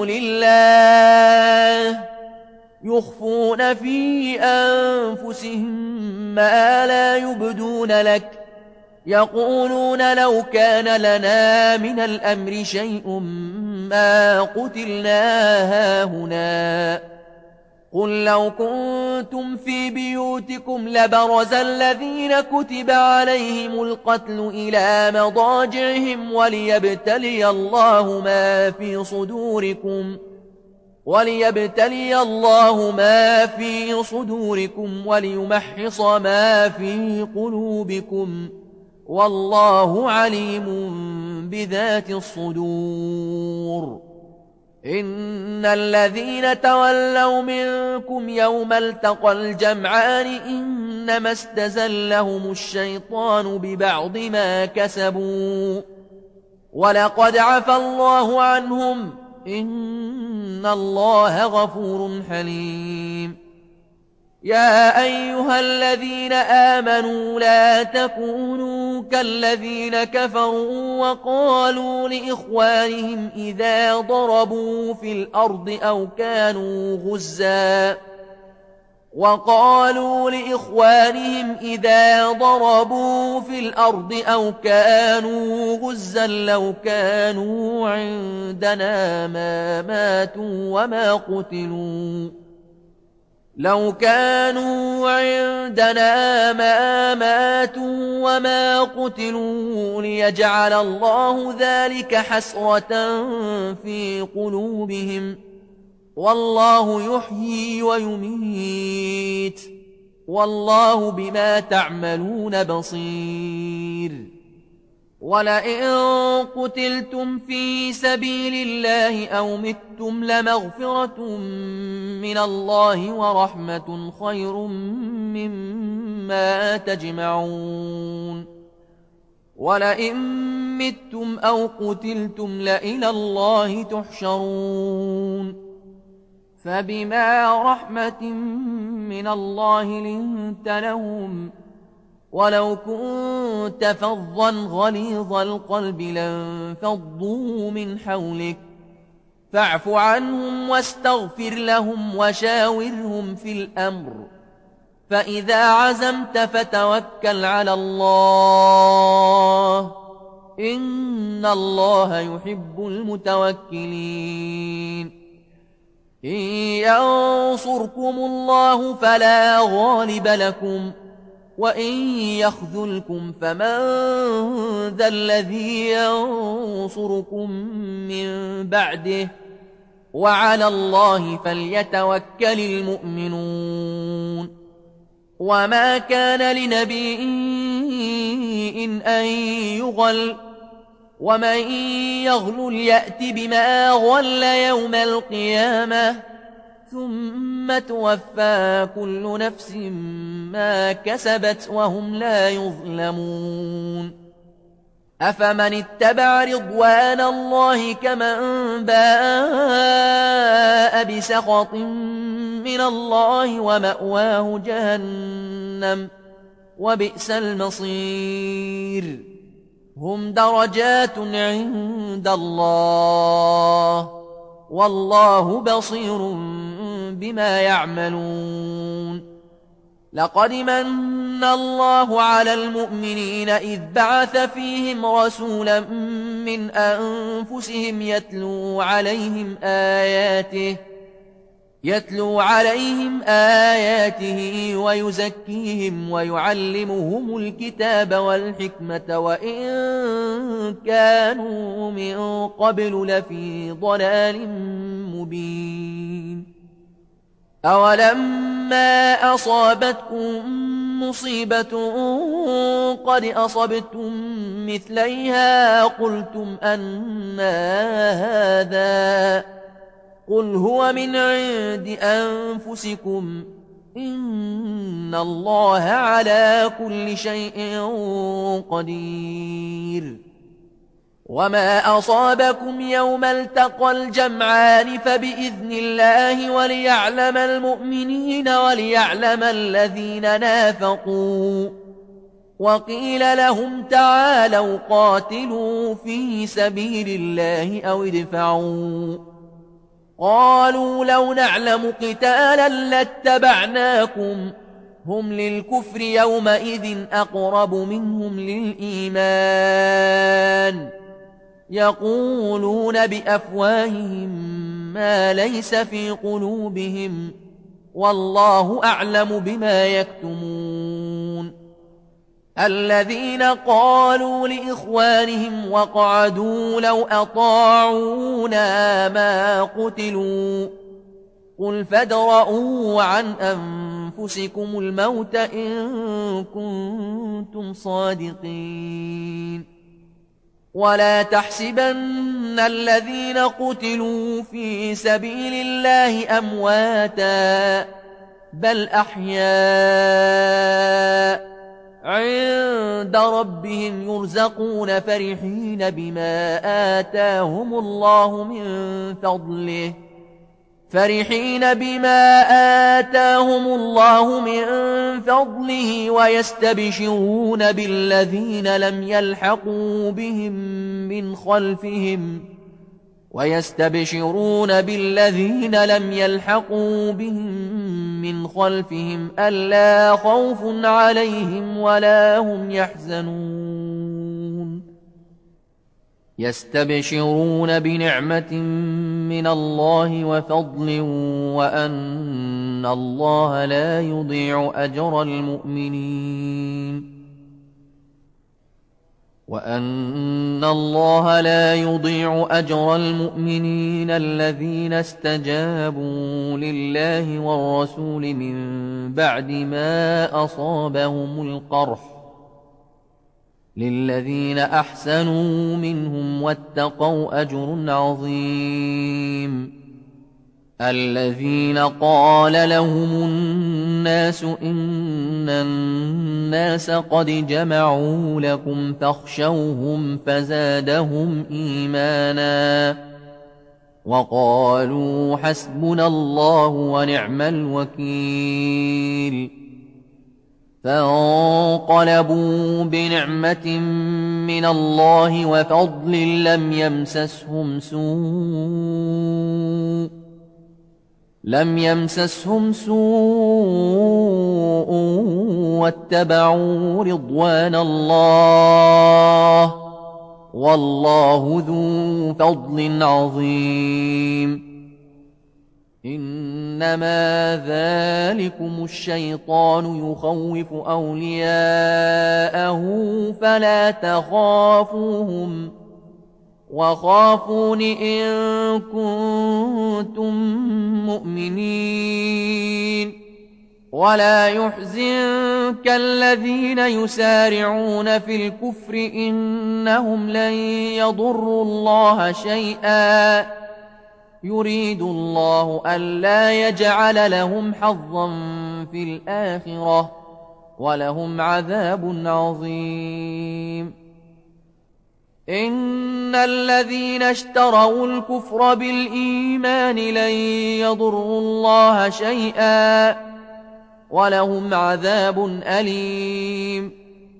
لله يخفون في أنفسهم ما لا يبدون لك يقولون لو كان لنا من الأمر شيء ما قتلنا هاهنا قل لو كنتم في بيوتكم لبرز الذين كتب عليهم القتل إلى مضاجعهم وليبتلي الله ما في صدوركم وليبتلي الله ما في صدوركم وليمحص ما في قلوبكم والله عليم بذات الصدور إن الذين تولوا منكم يوم التقى الجمعان إنما استزلهم الشيطان ببعض ما كسبوا ولقد عفى الله عنهم إن الله غفور حليم يا أيها الذين آمنوا لا تكونوا كالذين كفروا وقالوا لإخوانهم إذا ضربوا في الأرض أو كانوا غزا وقالوا لإخوانهم إذا ضربوا في الأرض أو كانوا غزا لو كانوا عندنا ما ماتوا وما قتلوا لو كانوا عندنا ما ماتوا وما قتلوا ليجعل الله ذلك حسرة في قلوبهم والله يحيي ويميت والله بما تعملون بصير ولئن قتلتم في سبيل الله أو متم لمغفرة من الله ورحمة خير مما تجمعون ولئن متم أو قتلتم لإلى الله تحشرون فبما رحمة من الله لنت لهم ولو كنت فظا غليظ القلب لانفضوا من حولك فاعف عنهم واستغفر لهم وشاورهم في الأمر فإذا عزمت فتوكل على الله إن الله يحب المتوكلين إن ينصركم الله فلا غالب لكم وإن يخذلكم فمن ذا الذي ينصركم من بعده وعلى الله فليتوكل المؤمنون وما كان لنبي إن أن يغل ومن يغل يأت بما غل يوم القيامة ثم توفى كل نفس ما كسبت وهم لا يظلمون أفمن اتبع رضوان الله كمن باء بسخط من الله ومأواه جهنم وبئس المصير هم درجات عند الله والله بصير بما يعملون لقد من الله على المؤمنين إذ بعث فيهم رسولا من أنفسهم يتلو عليهم آياته يتلو عليهم آياته ويزكيهم ويعلمهم الكتاب والحكمة وإن كانوا من قبل لفي ضلال مبين أولما أصابتكم مصيبة قد أصبتم مثليها قلتم أنى هذا قل هو من عند أنفسكم إن الله على كل شيء قدير. وما أصابكم يوم التقى الجمعان فبإذن الله وليعلم المؤمنين وليعلم الذين نافقوا. وقيل لهم تعالوا قاتلوا في سبيل الله أو ادفعوا. قالوا لو نعلم قتالا لاتبعناكم هم للكفر يومئذ أقرب منهم للإيمان يقولون بأفواههم ما ليس في قلوبهم والله أعلم بما يكتمون. الذين قالوا لإخوانهم وقعدوا لو أطاعونا ما قتلوا قل فادرءوا عن أنفسكم الموت إن كنتم صادقين. ولا تحسبن الذين قتلوا في سبيل الله أمواتا بل أحياء عند ربهم يرزقون فرحين بما آتاهم الله من فضله فرحين بما آتاهم الله من فضله ويستبشرون بالذين لم يلحقوا بهم من خلفهم ويستبشرون بالذين لم يلحقوا بهم من خلفهم ألا خوف عليهم ولا هم يحزنون. يستبشرون بنعمة من الله وفضل وأن الله لا يضيع أجر المؤمنين وأن الله لا يضيع أجر المؤمنين الذين استجابوا لله والرسول من بعد ما أصابهم القرح للذين أحسنوا منهم واتقوا أجر عظيم. الذين قال لهم الناس إن الناس قد جمعوا لكم فاخشوهم فزادهم إيمانا وقالوا حسبنا الله ونعم الوكيل. فانقلبوا بنعمة من الله وفضل لم يمسسهم سوء لم يمسسهم سوء واتبعوا رضوان الله والله ذو فضل عظيم. إنما ذلكم الشيطان يخوف أولياءه فلا تخافوهم وخافون إن كنتم مؤمنين. ولا يحزنك الذين يسارعون في الكفر إنهم لن يضروا الله شيئا يريد الله ألا يجعل لهم حظا في الآخرة ولهم عذاب عظيم. إن الذين اشتروا الكفر بالإيمان لن يضروا الله شيئا ولهم عذاب أليم.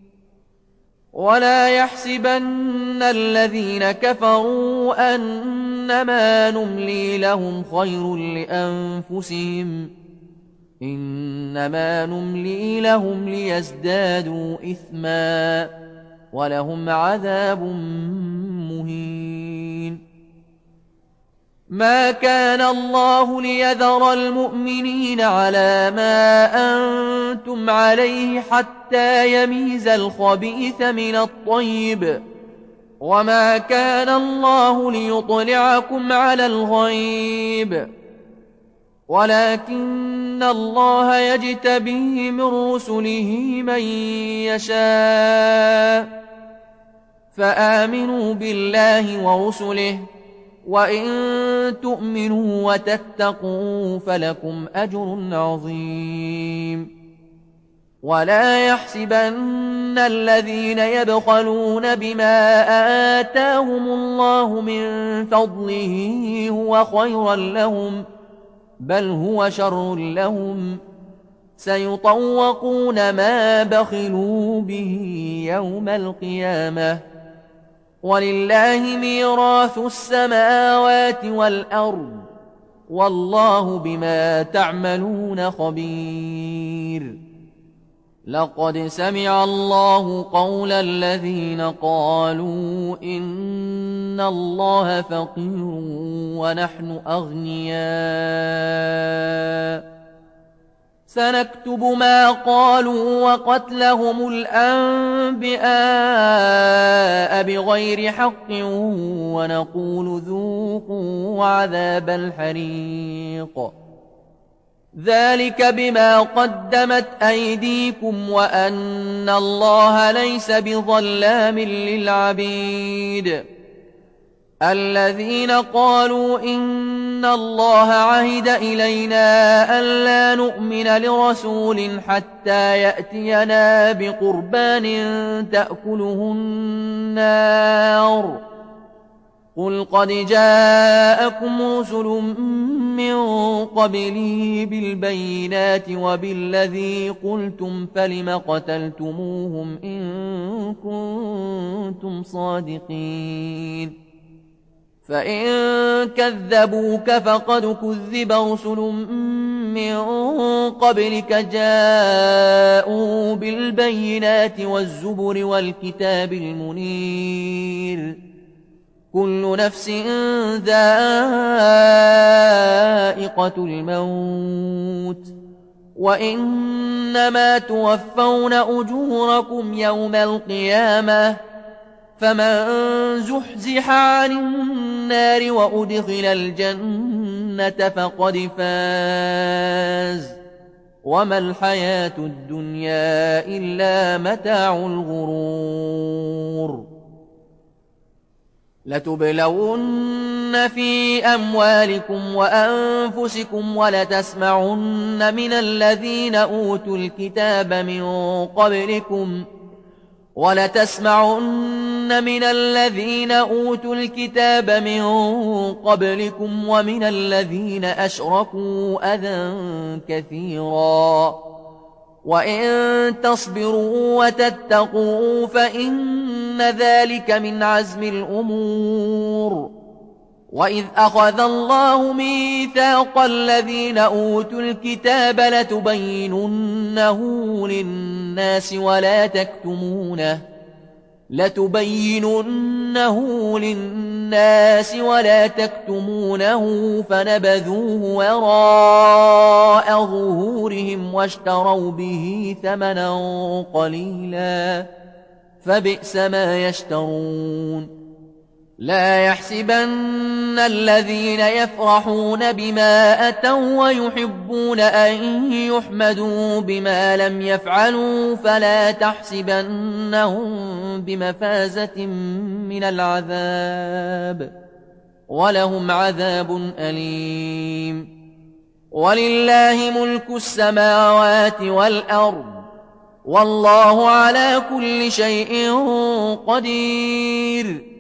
ولا يحسبن الذين كفروا أنما نملي لهم خير لأنفسهم إنما نملي لهم ليزدادوا إثما ولهم عذاب مهين. ما كان الله ليذر المؤمنين على ما أنتم عليه حتى يميز الخبيث من الطيب وما كان الله ليطلعكم على الغيب ولكن الله يجتبي من رسله من يشاء فآمنوا بالله ورسله وإن تؤمنوا وتتقوا فلكم أجر عظيم. ولا يحسبن الذين يبخلون بما آتاهم الله من فضله هو خيرا لهم، بل هو شر لهم، سيطوقون ما بخلوا به يوم القيامة، ولله ميراث السماوات والأرض، والله بما تعملون خبير. لقد سمع الله قول الذين قالوا إن الله فقير ونحن أغنياء، سنكتب ما قالوا وقتلهم الأنبياء بغير حق ونقول ذوقوا عذاب الحريق، ذلك بما قدمت أيديكم وأن الله ليس بظلام للعبيد. الذين قالوا إن الله عهد إلينا ألا نؤمن لرسول حتى يأتينا بقربان تأكله النار، قل قد جاءكم رسل من قبلي بالبينات وبالذي قلتم فلم قتلتموهم إن كنتم صادقين، فإن كذبوك فقد كذب رسل من قبلك جاءوا بالبينات والزبر والكتاب المنير، كل نفس ذائقة الموت، وإنما توفون أجوركم يوم القيامة، فمن زحزح عن النار وأدخل الجنة فقد فاز، وما الحياة الدنيا إلا متاع الغرور. لتبلون في أموالكم وأنفسكم ولتسمعن من الذين أوتوا الكتاب من قبلكم ولتسمعن من الذين أوتوا الكتاب من قبلكم ومن الذين أشركوا أذى كثيرا، وإن تصبروا وتتقوا فإن ذلك من عزم الأمور. وإذ أخذ الله ميثاق الذين أوتوا الكتاب لتبيننه للناس ولا تكتمونه لتبيننه للناس ولا تكتمونه فنبذوه وراء ظهورهم واشتروا به ثمنا قليلا فبئس ما يشترون. لا يحسبن الذين يفرحون بما أتوا ويحبون أن يحمدوا بما لم يفعلوا فلا تحسبنهم بمفازة من العذاب، ولهم عذاب أليم. ولله ملك السماوات والأرض، والله على كل شيء قدير.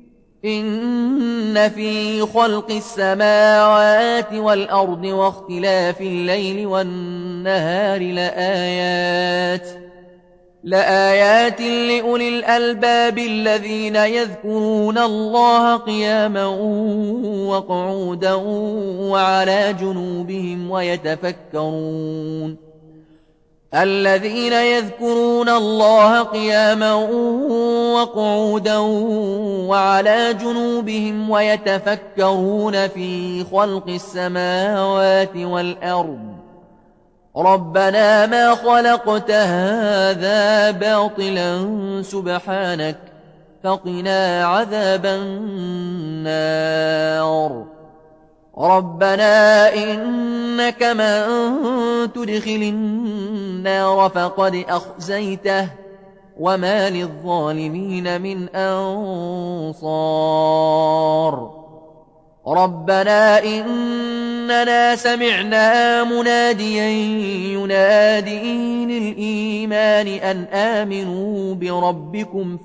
إن في خلق السماوات والأرض واختلاف الليل والنهار لآيات لآيات لأولي الألباب الذين يذكرون الله قياما وقعودا وعلى جنوبهم ويتفكرون الذين يذكرون الله قياما وقعودا وعلى جنوبهم ويتفكرون في خلق السماوات والأرض ربنا ما خلقت هذا باطلا سبحانك فقنا عذاب النار. ربنا إنك من تدخل النار فقد أخزيته وما للظالمين من أنصار. ربنا إننا سمعنا مناديا ينادي للإيمان أن آمنوا بربكم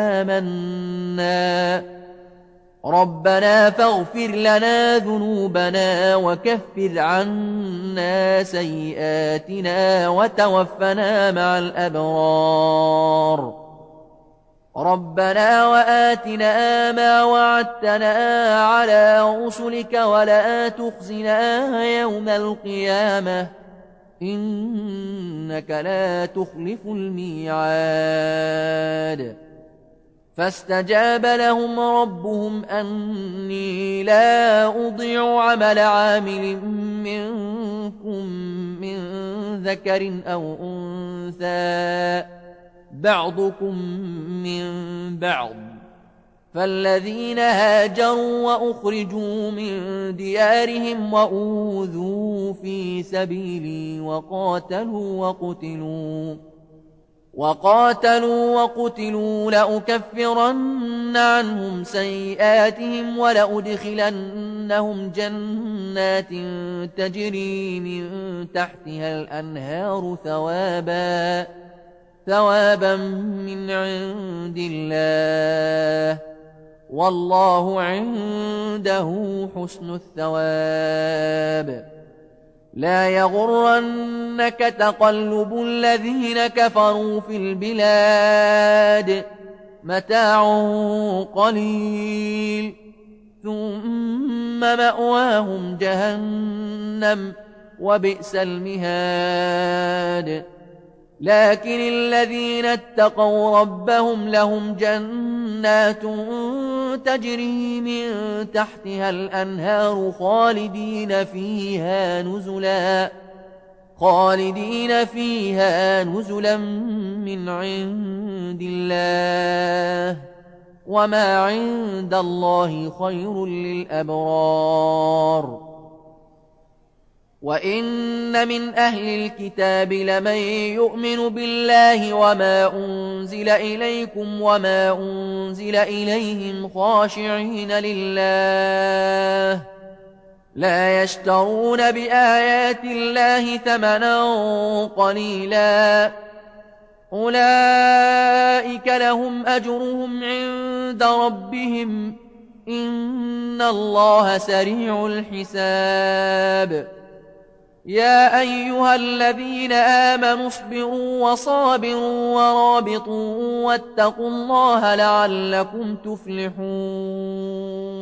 فآمنا ربنا فاغفر لنا ذنوبنا وكفر عنا سيئاتنا وتوفنا مع الأبرار ربنا وآتنا ما وعدتنا على رسلك ولا تخزنا يوم القيامة إنك لا تخلف الميعاد فاستجاب لهم ربهم أني لا أضيع عمل عامل منكم من ذكر أو أنثى بعضكم من بعض فالذين هاجروا وأخرجوا من ديارهم وأوذوا في سبيلي وقاتلوا وقتلوا وقاتلوا وقتلوا لأكفرن عنهم سيئاتهم ولأدخلنهم جنات تجري من تحتها الأنهار ثوابا ثوابا من عند الله والله عنده حسن الثواب لا يغرنك تقلب الذين كفروا في البلاد متاع قليل ثم مأواهم جهنم وبئس المهاد لكن الذين اتقوا ربهم لهم جنات تجري من تحتها الأنهار خالدين فيها نزلا خالدين فيها نزلا من عند الله وما عند الله خير للأبرار وإن من أهل الكتاب لمن يؤمن بالله وما أنزل إليكم وما أنزل إليهم خاشعين لله لا يشترون بآيات الله ثمنا قليلا أولئك لهم أجرهم عند ربهم إن الله سريع الحساب يا أيها الذين آمنوا اصبروا وصابروا ورابطوا واتقوا الله لعلكم تفلحون